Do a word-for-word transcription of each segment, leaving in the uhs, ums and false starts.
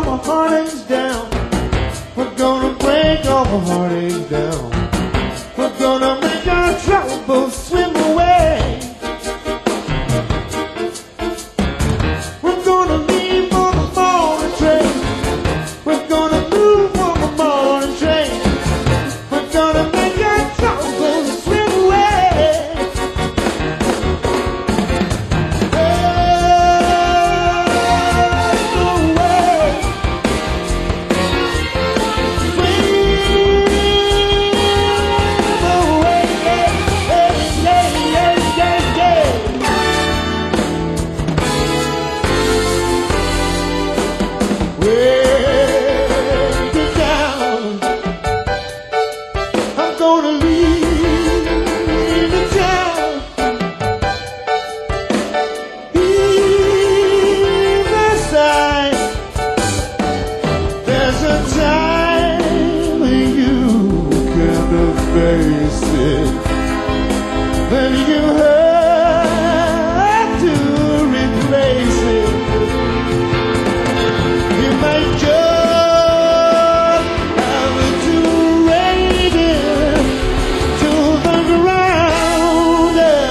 my heartaches down. We're gonna break all the heartaches down. We're gonna make our troubles swim away. We're gonna leave on the morning train. We're gonna move on the morning train. We're gonna make our troubles swim away. Then you have to replace it. You might just have to raise it to the ground.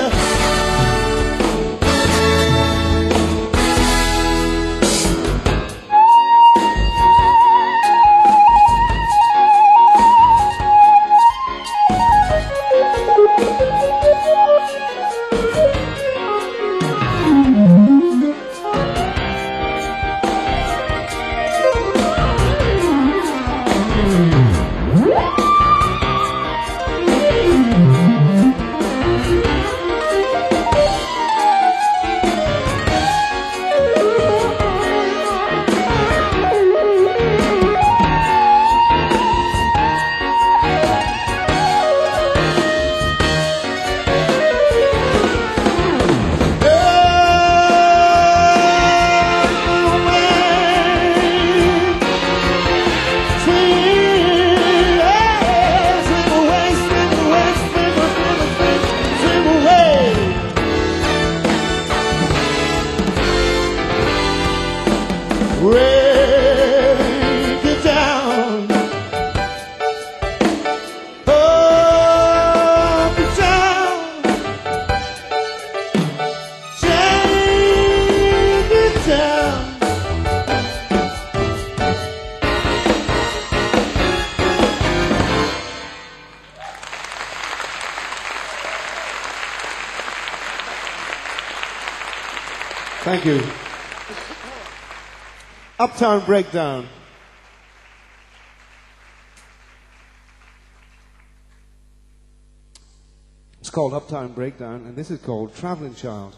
Break it down, up and down, take it down. Thank you. Uptown Breakdown. It's called Uptown Breakdown, and this is called Traveling Child.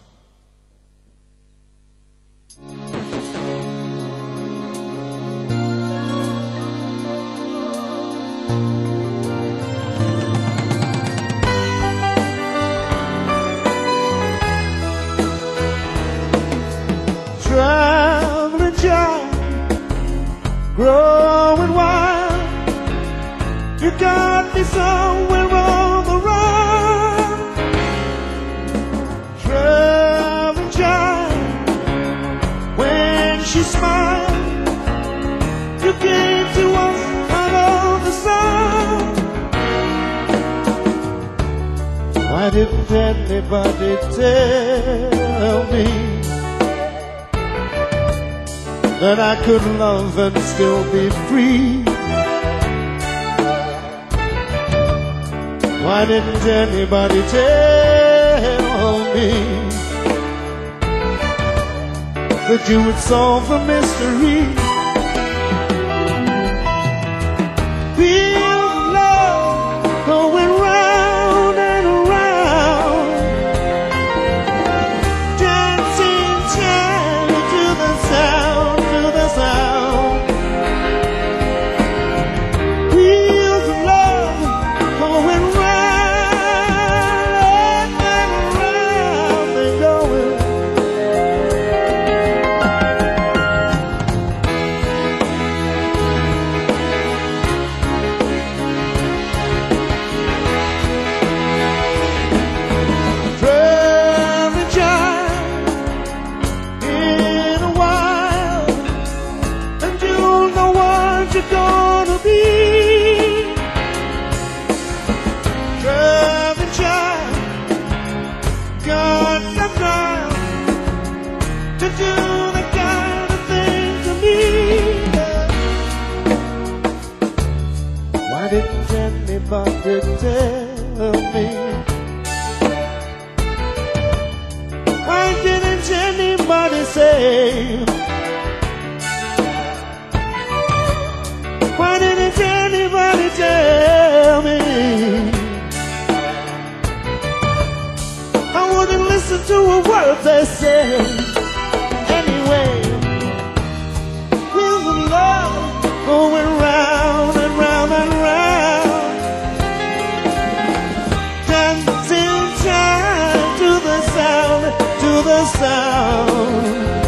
Traveling child, growing wild, you got me somewhere on the run. Traveling child, when she smiled, you came to us out of the sun. Why didn't anybody tell me that I could love and still be free? Why didn't anybody tell me that you would solve the mystery? Feel love going round and around, dancing child to the sound, to the sound. Wheels of love going round and round, they going. what you're gonna be. Driving child, got some time to do the kind of thing to me. Why didn't anybody tell me? Why didn't anybody say? Why didn't anybody tell me? I wouldn't listen to a word they said. Anyway, wheels of love going round and round and round, dancing time to the sound, to the sound.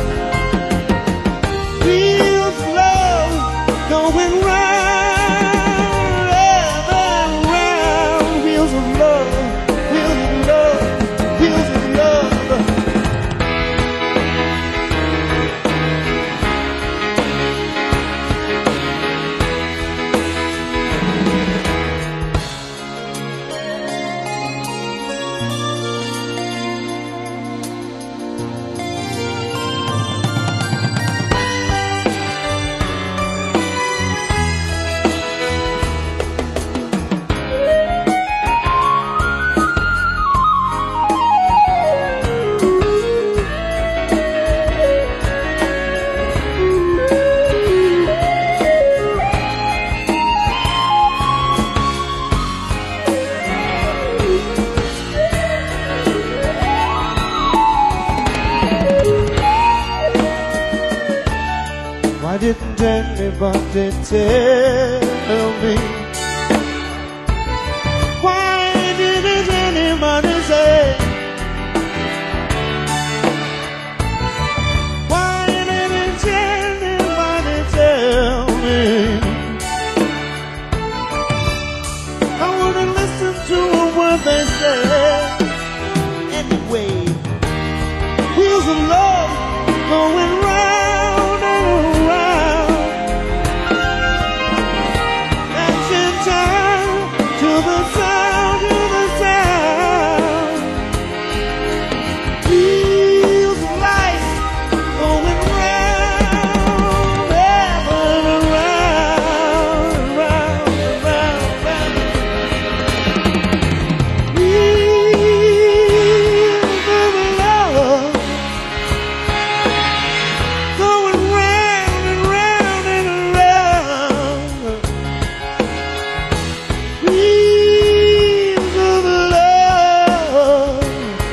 Wheels of love going round and round. Wheels of love, wheels of love, wheels of love. Why didn't anybody tell me? Why didn't anybody say? Why didn't anybody tell me? I wouldn't listen to a word they said. Anyway, wheels of love going round and round, dancing time to the sound, to the sound. Wheels of life going round and round, round, round, round. Wheels of love going round and round and round. Wheels of love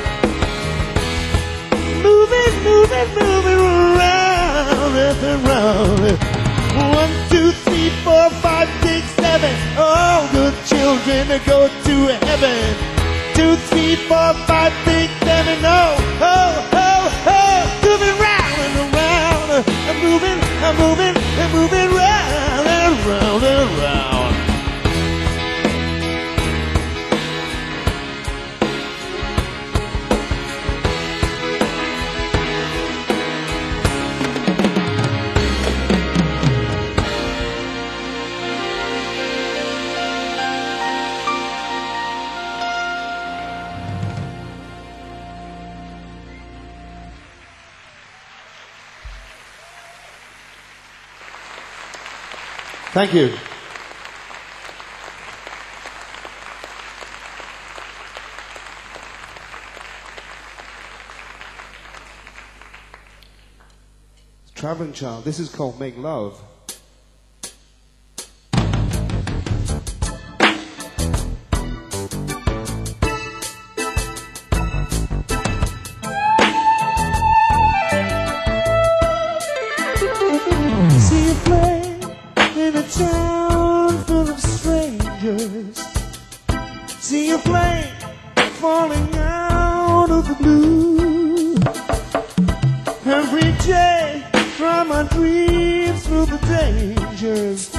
moving, moving, moving round and round. One, two, three, four, five, six, seven. All good children go to heaven. Two, three, four, five, six, seven. Oh, oh, oh, oh. Moving round and around. I'm moving, I'm moving, I'm moving round and round and round. Thank you. Traveling Child. This is called Make Love. See a flame in a town full of strangers. See a flame falling out of the blue. Every day, try my dreams through the dangers.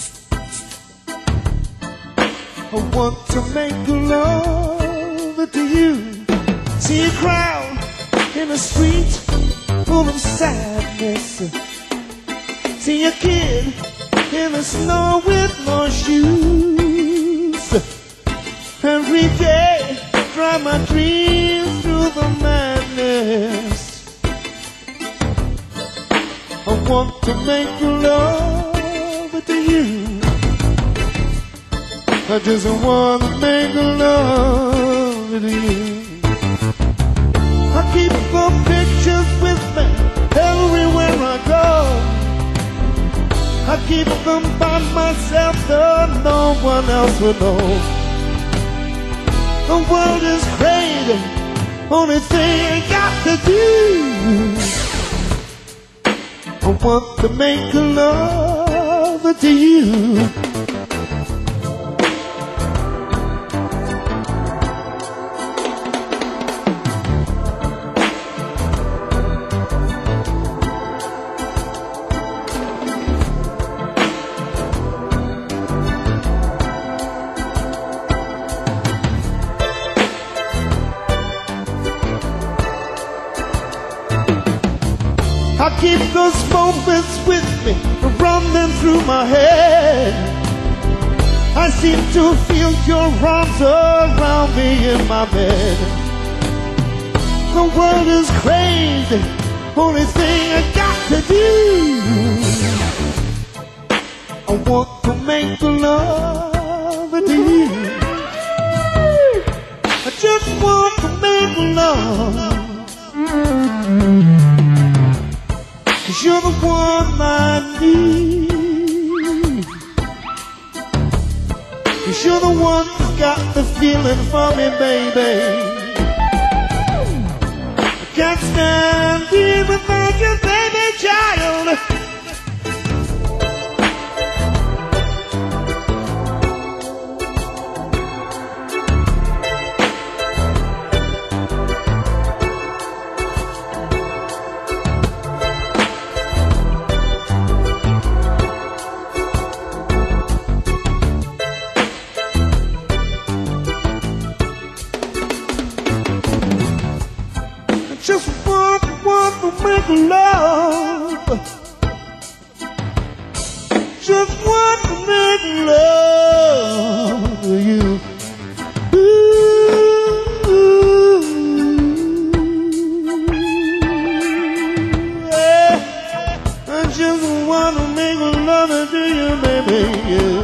I want to make love to you. See a crowd in a street full of sadness. See a kid in the snow with no shoes. Every day, drive my dreams through the madness. I want to make love to you. I just want to make love to you. I keep the pictures with me everywhere I go. I keep them by myself so no one else will know. The world is crazy, only thing I got to do. I want to make love to you. I keep those moments with me, running through my head. I seem to feel your arms around me in my bed. The world is crazy, only thing I got to do. I want to make love to you. I just want to make love. Cause you're the one I need. Cause you're the one who's got the feeling for me, baby. I can't stand here without you, baby child. Just want, want to make love. Just want to make love to you. Ooh, yeah. I just want to make love to you, baby. Yeah.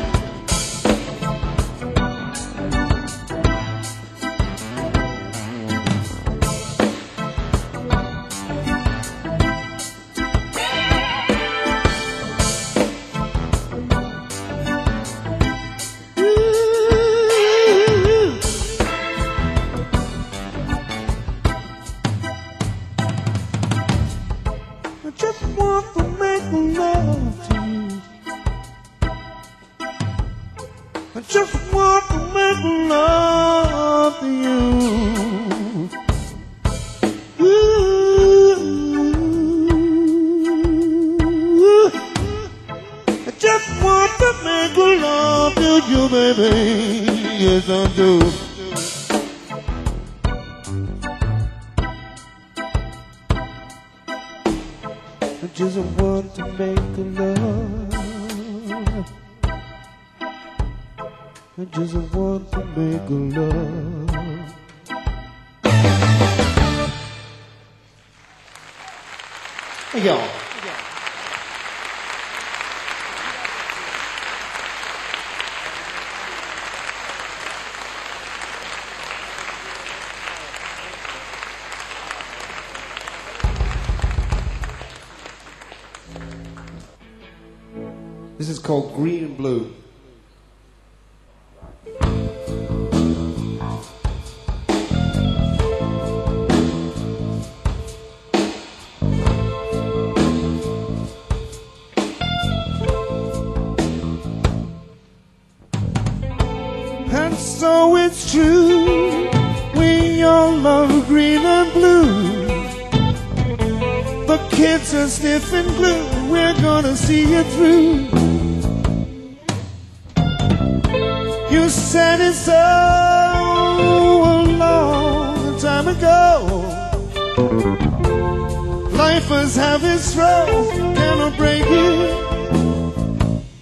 I just want to make love to you. I just want to make love to you. Ooh, I just want to make love to you, baby. Yes, I do. I just want to make love. I just want to make love. Hey, y'all. This is called Green and Blue. And so it's true, we all love green and blue. The kids are stiff and blue, we're gonna see it through. You said it so a long time ago. Life must have its throes, cannot break it.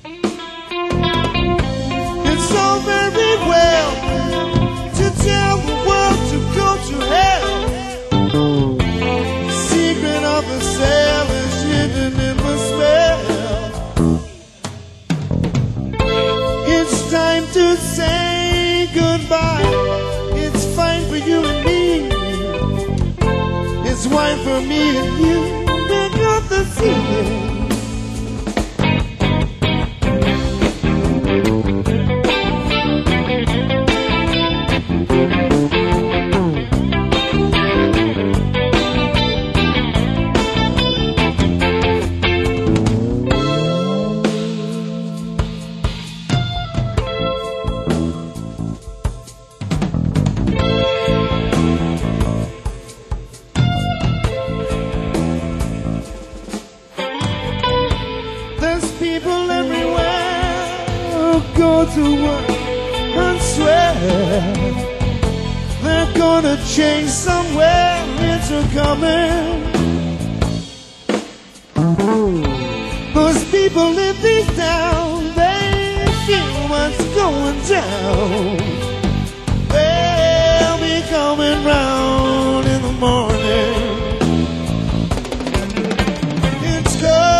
goodbye. It's fine for you and me. It's wine for me and you. We're going to see it. People everywhere go to work and swear they're gonna change somewhere. It's a coming. Those people live deep down. They feel what's going down. They'll be coming round in the morning. It's good.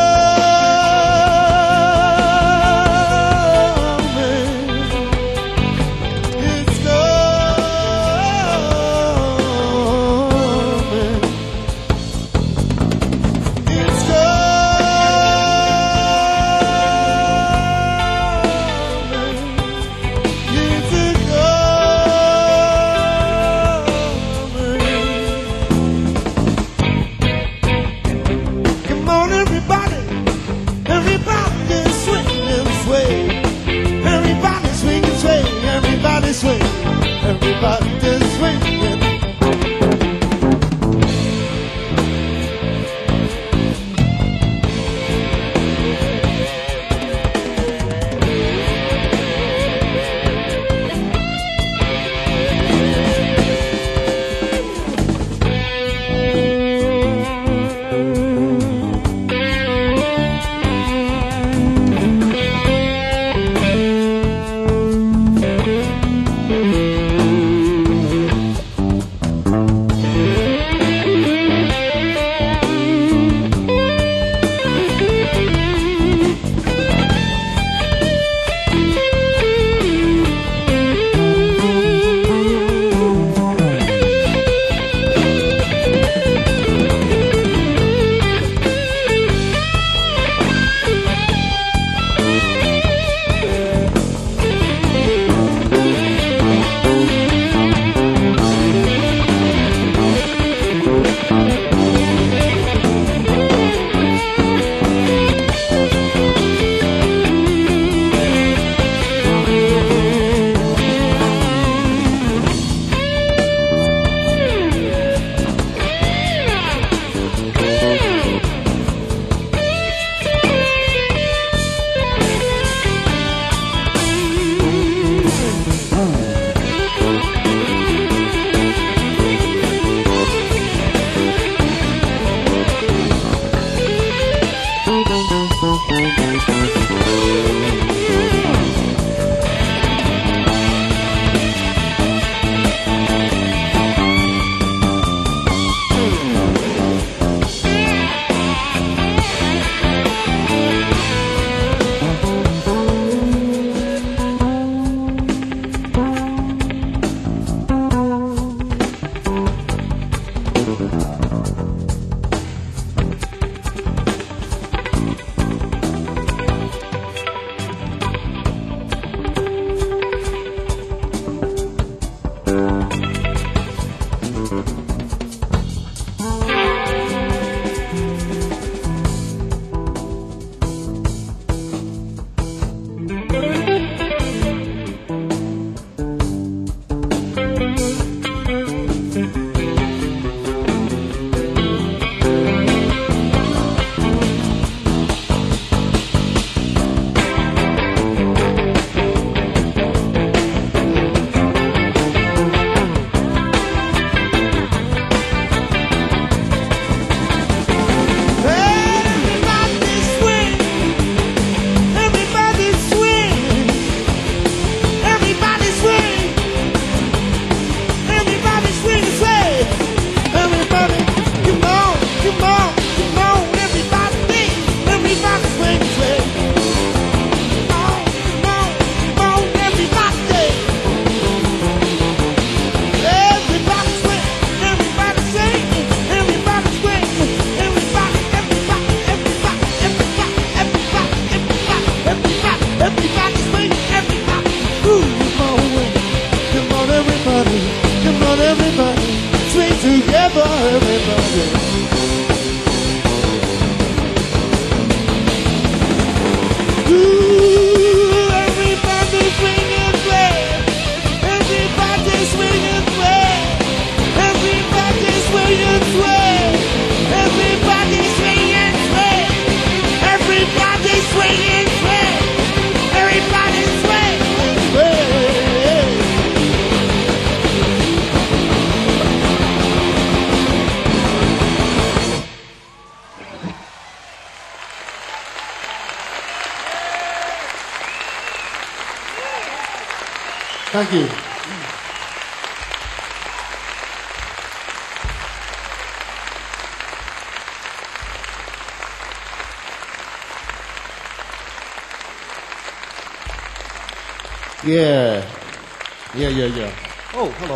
Everybody swing, everybody move my way. Come on, everybody, come on, everybody, swing together, everybody. Ooh, everybody swing and play. Everybody swing and play. Everybody swing and play. Everybody swing and play. Everybody swing and play. Everybody swing and play. Thank you. Yeah. Yeah, yeah, yeah. Oh, hello.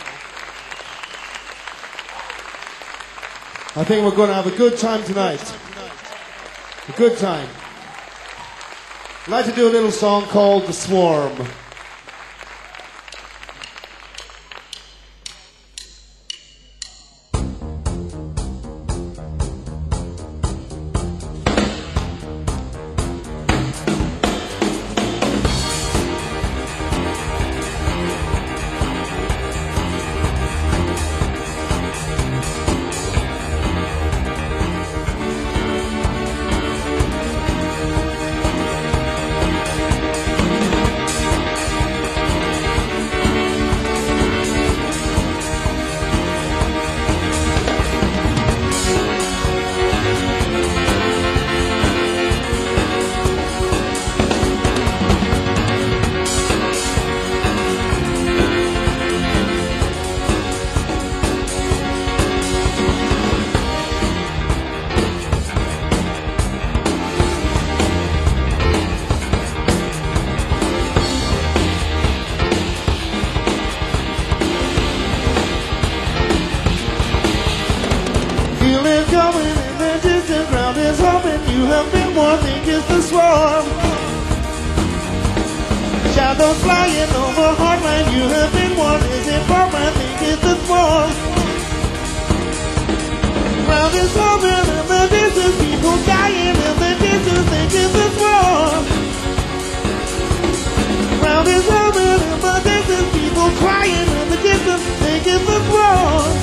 I think we're going to have a good time tonight. A good time. I'd like to do a little song called The Swarm. Shadows flying over Heartland, you have been one. Is it from I think it's the swarm. Round is open in the distance, people dying in the distance, think it's the swarm. Round is open in the distance, people crying in the distance, think it's the swarm.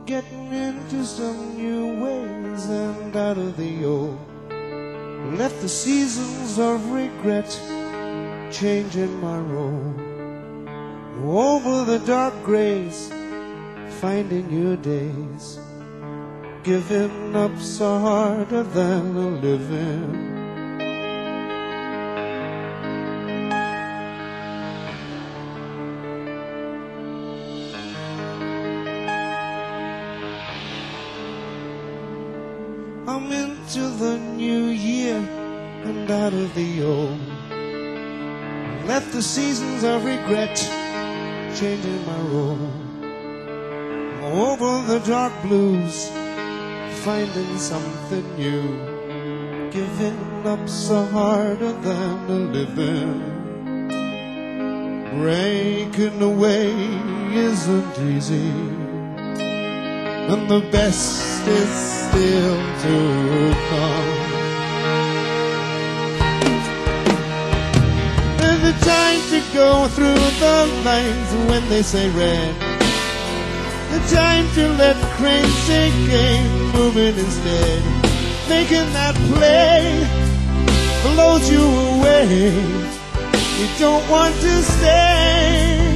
getting into some new ways and out of the old. Left the seasons of regret, changing my role. Over the dark grays, finding new days. Giving up's harder than a living. I'm into the new year and out of the old. Left the seasons of regret, changing my role. Over the dark blues, finding something new. Giving up's so harder than a living. Breaking away isn't easy, and the best is still to come. There's a time to go through the lines when they say red. The time to let crazy game moving instead. Making that play blows you away. You don't want to stay.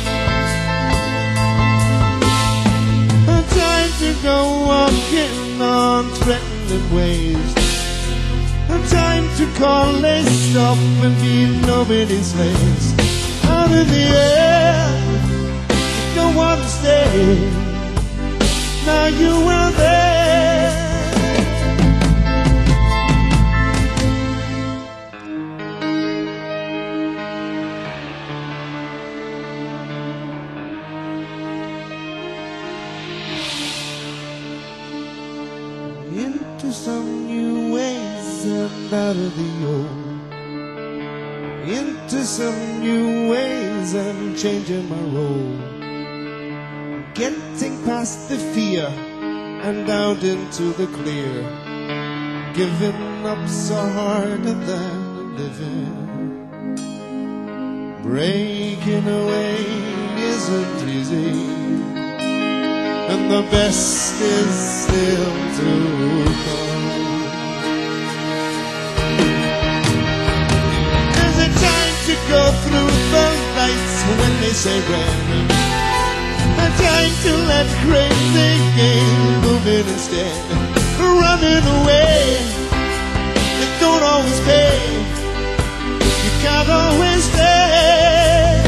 A time to go walking on threatening ways. A time to call a stop and be nobody's slaves. Out of the air, don't want to stay. Now you are there. Into some new ways and out of the old. Into some new ways and changing my role. Getting past the fear and out into the clear. Giving up's harder than living. Breaking away isn't easy, and the best is still to come. There's a time to go through the lights when they say red. A time to let crazy game move in instead. Running away, it don't always pay. You can't always stay.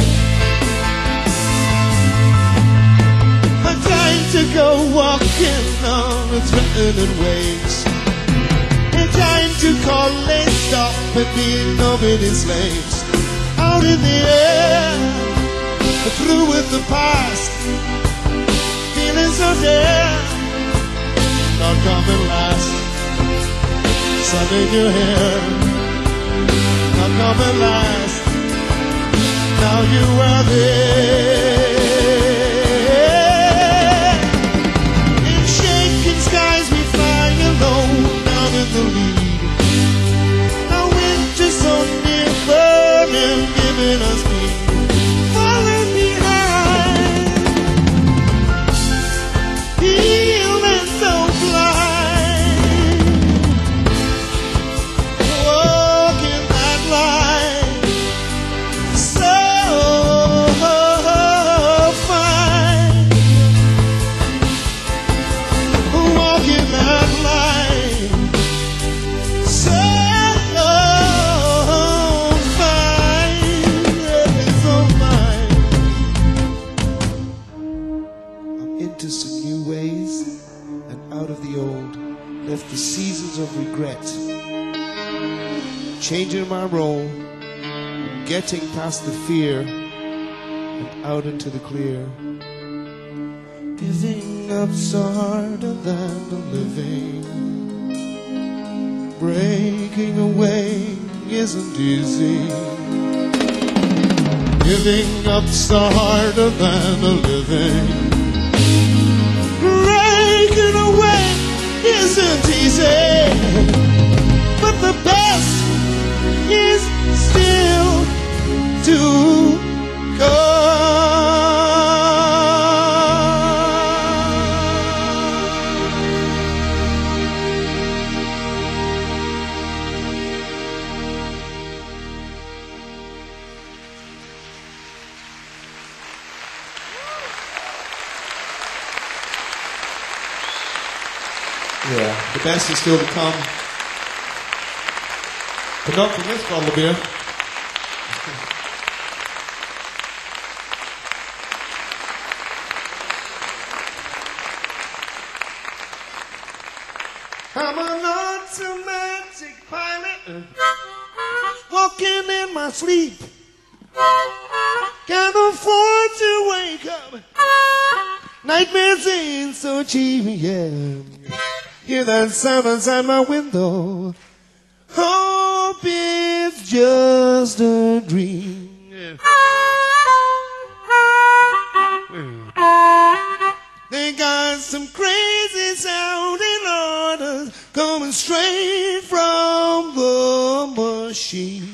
A time to go walking on the threatening waves. A time to call a stop and be nobody's slaves. Out in the air, through with the past. Feeling so dead, not coming last. Sun in your hair, not coming last. Now you are there. In shaking skies we fly alone down in the lead. Now winter's so near, burning, giving us peace. Left the seasons of regret, changing my role, getting past the fear and out into the clear. Giving up's harder than the living. Breaking away isn't easy. Giving up's harder than the living. Breaking away isn't easy, but the best is still to come. Yeah, the best is still to come. But not from this bottle of beer. I'm an automatic pilot, walking in my sleep. Can't afford to wake up. Nightmares ain't so cheap, yeah. Hear that sound outside my window. Hope it's just a dream. Yeah. They got some crazy sounding orders coming straight from the machine.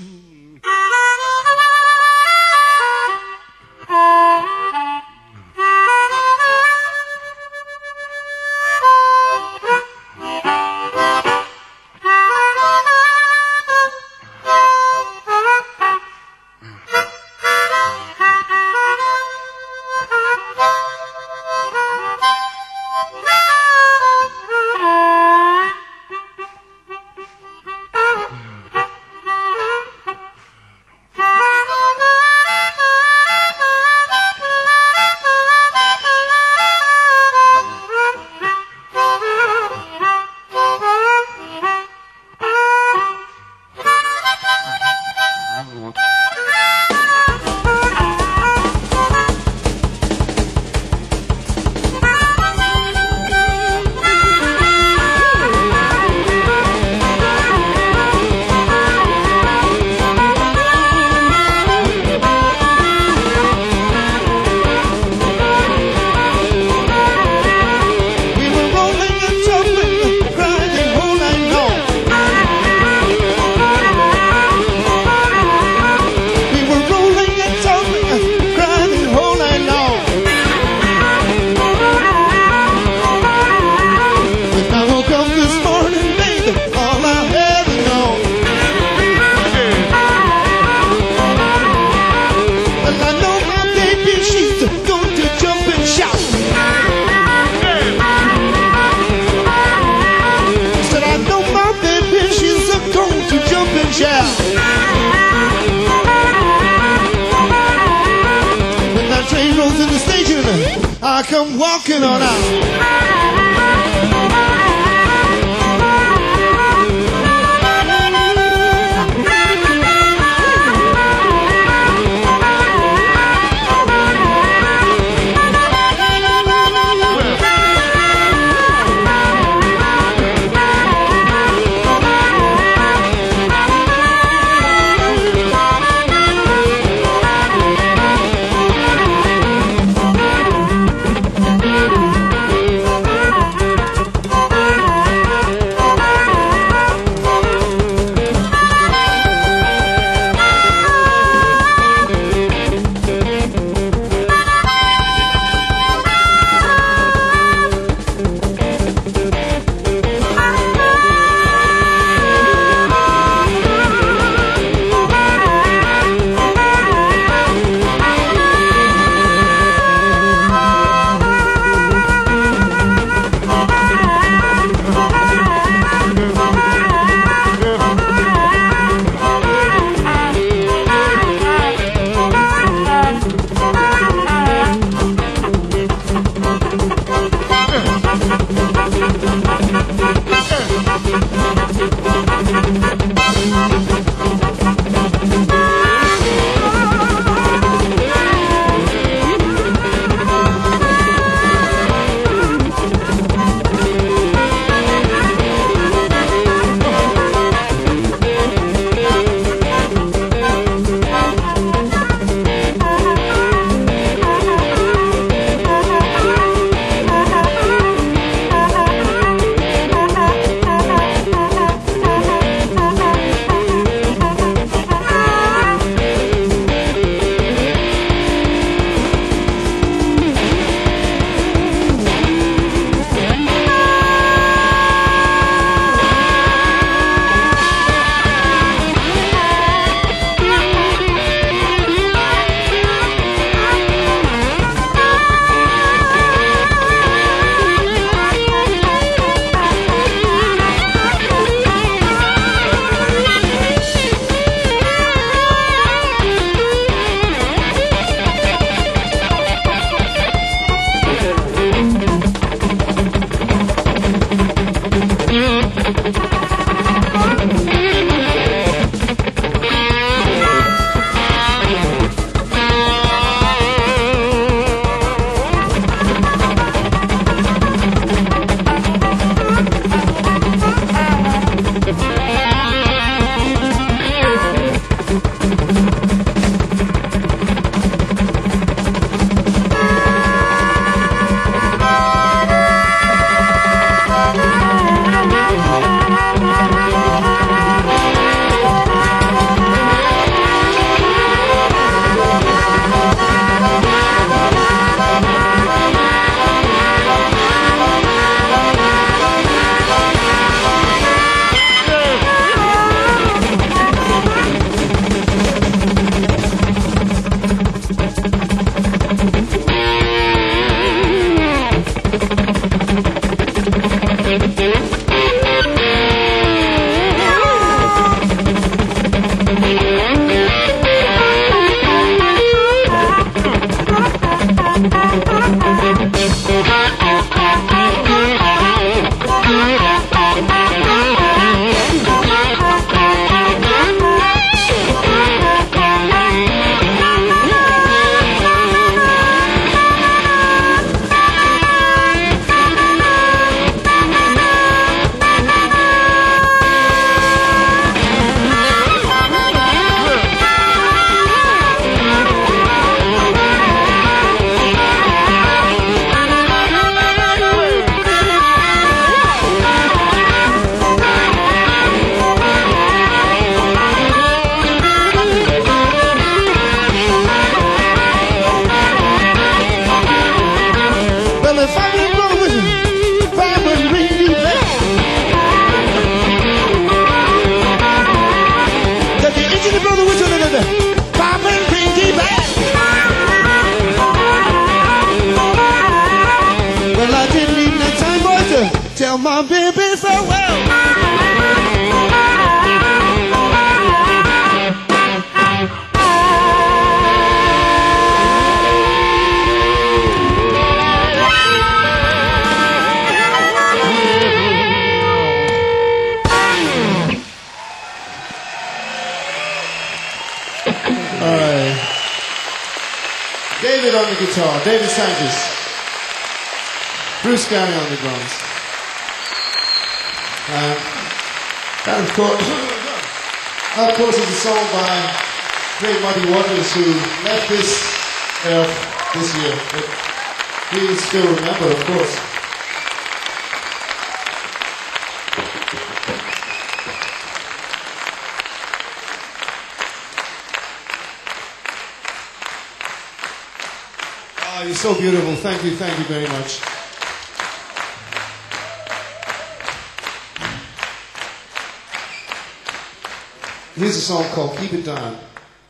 I come walking on out. my baby so well. All right. David on the guitar, David Sanchez. Bruce Scanny on the drums. Um, that of course, that of course is a song by Great Muddy Waters, who left this earth this year, but we still remember, of course. Oh, you're so beautiful. Thank you, thank you very much. Here's a song called Keep It Down.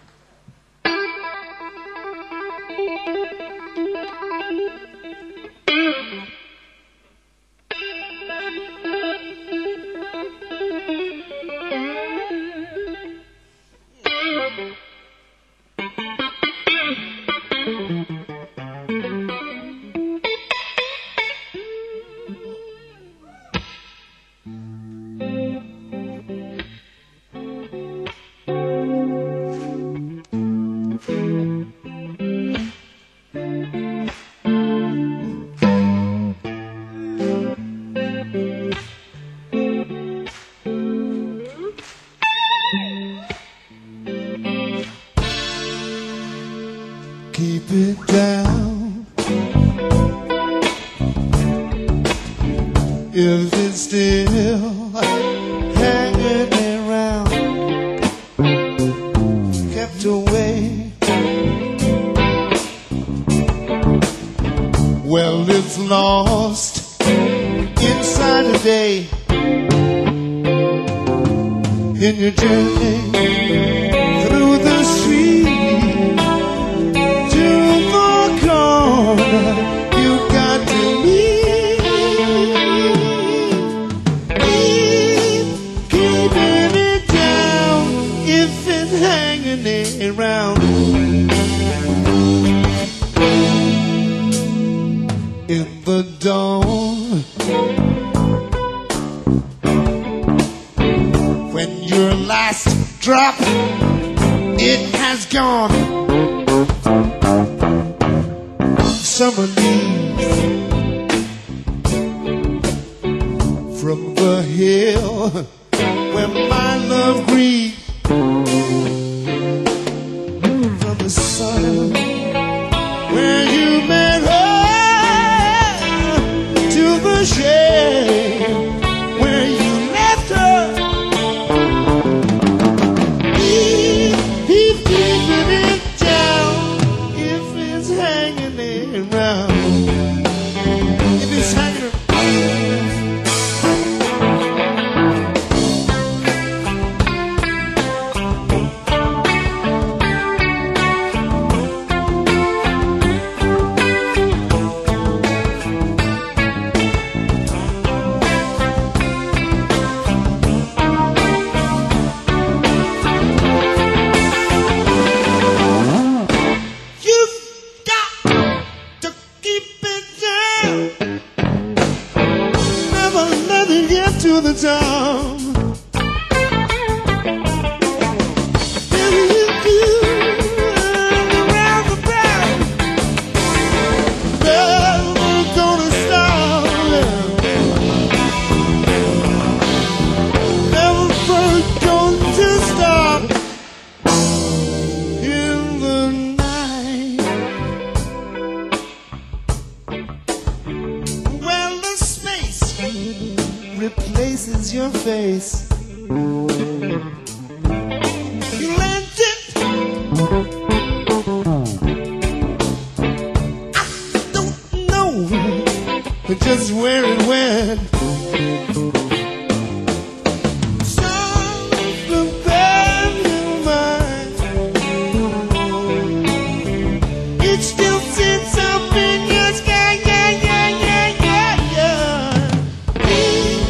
Keep it down. If it's still hanging around, kept away, well, it's lost inside a day in your journey through the street. You got to leave, keep, keeping it down if it's hanging around. In the dawn, when your last drop, it has gone. Summer leaves from the hill where my love grieves, from the sun where you met her, to the shade where you left her. Keep, keep keeping it down if it's hanging around. If it's hanging around. To the town, baby, you do around the back, never gonna stop, never going to stop in the night. Well, the space replaces your face. You lent it. I don't know just where it went. Something bad in mind. It still sits up in your sky. Yeah, yeah, yeah, yeah, yeah.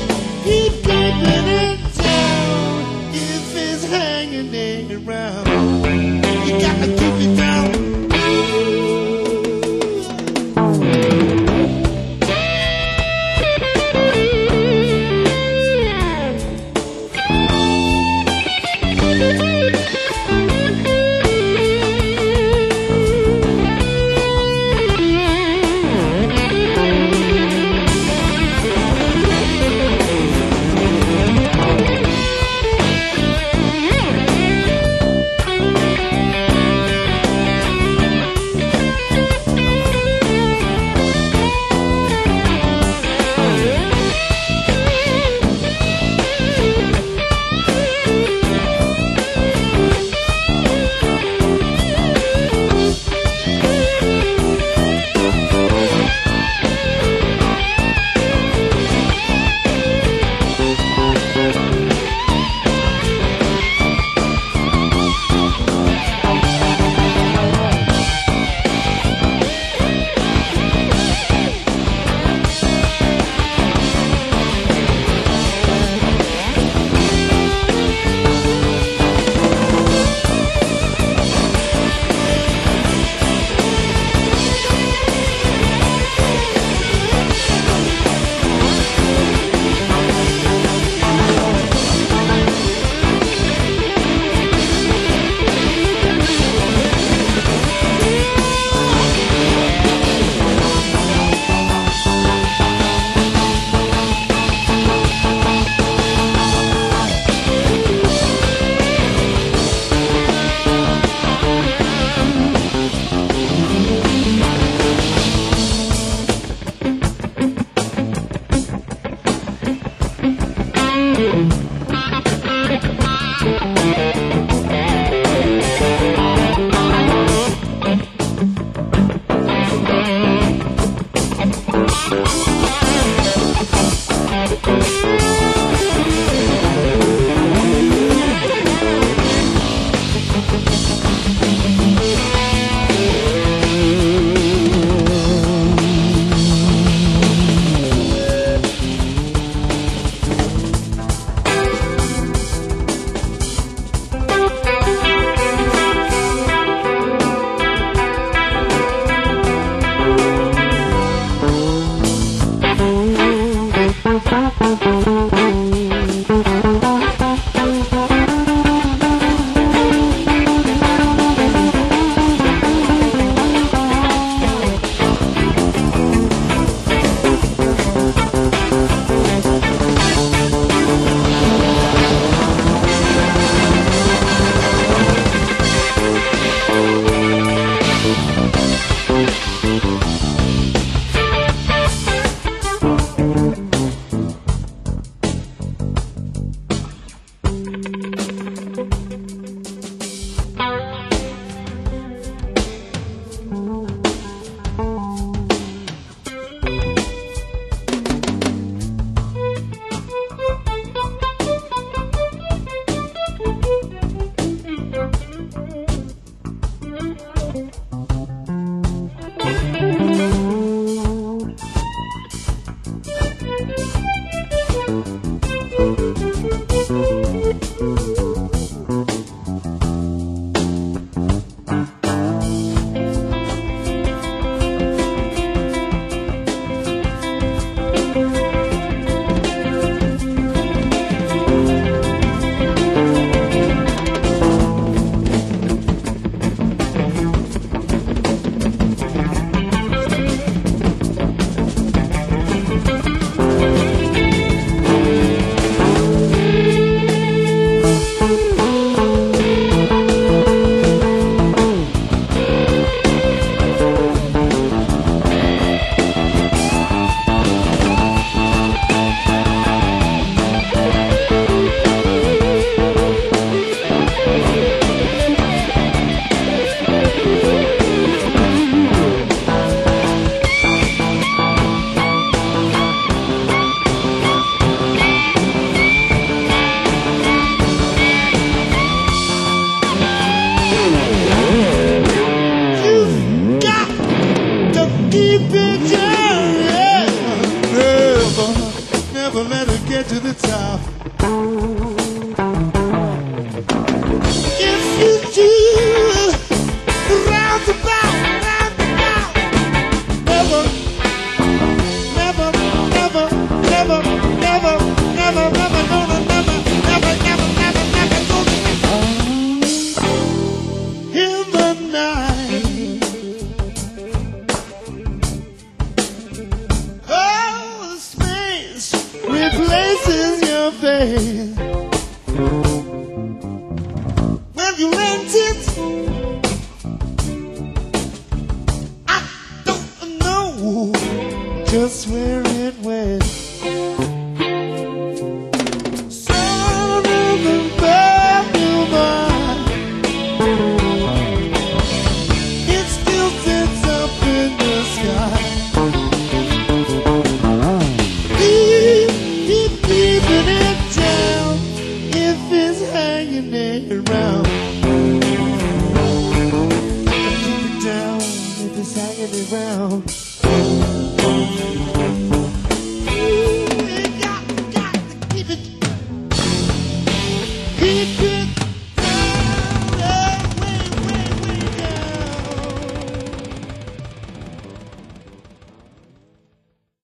keep it down. Yeah. Never, never let it get to the top. If you do, roundabout, roundabout, never, never, never, never, never, never, never, no, no, never, never, never, never, never, no, in the night. Oh, space replaces your face. When you rent it, I don't know just where it